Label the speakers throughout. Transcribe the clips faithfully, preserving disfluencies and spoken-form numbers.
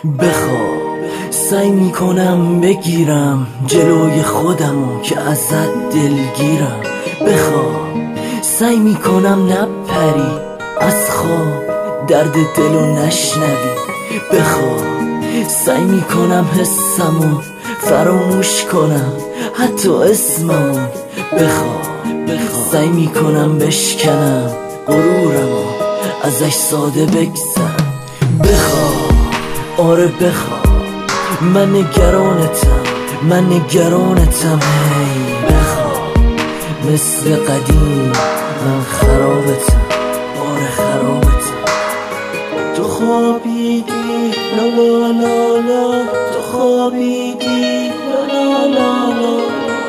Speaker 1: بخواب سعی میکنم بگیرم جلوی خودمو که ازت دلگیرم. بخواب سعی میکنم نپری از خواب درد دلو نشنوی. بخواب سعی میکنم حسمو فراموش کنم حتی اسممو. بخواب سعی میکنم بشکنم غرورمو ازش ساده بگذرم. بخواب آره بخواب من نگرانتم من نگرانتم هی. بخواب مثل قدیم من خرابتم آره خرابتم. تو خوابیدی لا لا لا لا تو خوابیدی لا لا لا لا.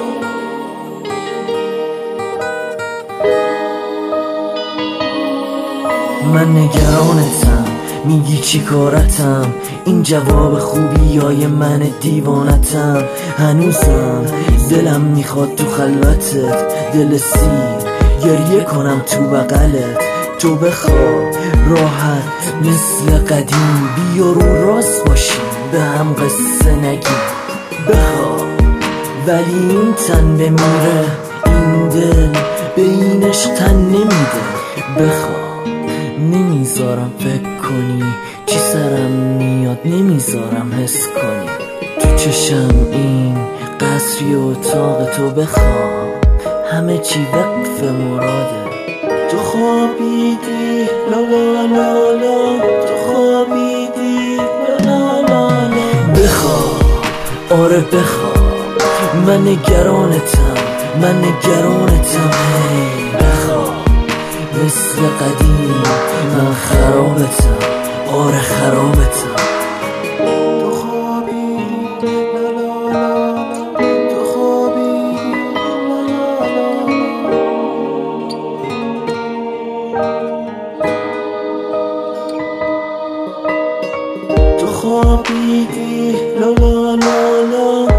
Speaker 1: من نگرانتم میگی چی کارتم این جواب خوبیای من دیوانتم. هنوزم دلم میخواد تو خلوتت دل سیر گریه کنم تو بغلت. تو بخواب راحت مثل قدیم بیا رو راست باشیم به هم قصه نگیم. بخواب ولی این تن بمیره این دل به این عشق تن نمیده. بخواب نمیذارم فکر کنی چی سرم میاد نمیذارم حس کنی تو چشم این قصری و اتاق تو. بخواب همه چی وقف مراده. تو خوابیدی لا لا لا لا تو خوابیدی لا لا لا لا. بخواب آره بخواب من نگرانتم من نگرانتم هی. بخواب مثل قدیم من خرابتم آره خرابتم. تو خوابیدی لا لا لا تو خوابیدی لا لا لا. تو خوابیدی لا لا لا لا